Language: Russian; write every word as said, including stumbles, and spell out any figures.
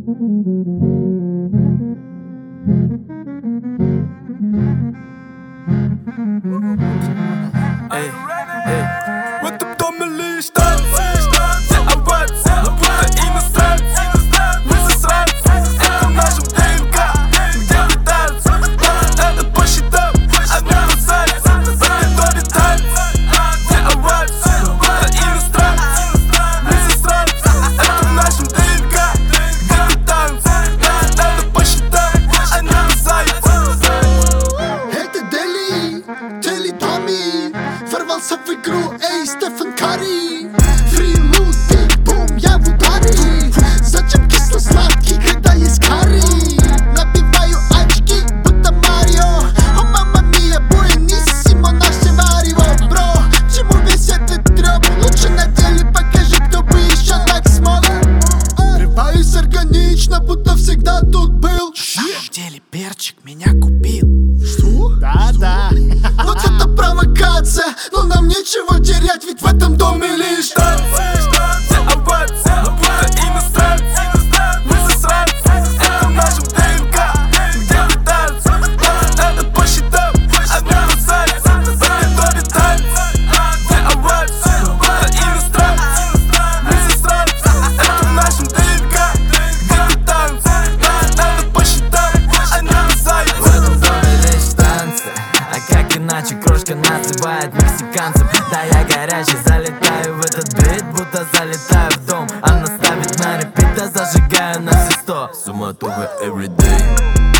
Эй, эй, в этом доме лишь танцы, все овации, будто иностранцы. Мы засранцы, это в нашем ДНК, где летаются, надо по счетам, одна красавица. В этой доме танцы, все овации, будто иностранцы. Мы засранцы, это в нашем ДНК, где летаются, надо по счетам, одна красавица. Это Дели, Дели Томми, ворвался в игру, эй, Стефан Карри. Фри, лут, биг, бум, я в ударе. Зачем кисло-сладкий, когда есть карри? Набиваю очки, будто Марио. О, мама мия, буэниссимо, наше варево. Бро, к чему весь этот трёп? Лучше на деле покажи, кто бы еще так смог. Врываюсь органично, будто всегда тут был. На самом деле перчик меня купил. Что? Да-да. Вот это провокация, но нам нечего терять, ведь в этом доме лишь танцы. Все овации, будто иностранцы. Мы засранцы, это в нашем ДНК, где летаются, надо по счетам, одна красавица. В этой доме танцы, все овации, будто иностранцы. Мы засранцы, это в нашем ДНК, где летаются, надо по счетам, одна красавица. В этом доме лишь танцы, а как иначе крошка называет мексиканцев. Да, я горячий, залетаю в этот бит, будто залетаю в дом. Она ставит на репит, а зажигаю на все сто. Суматоха everyday.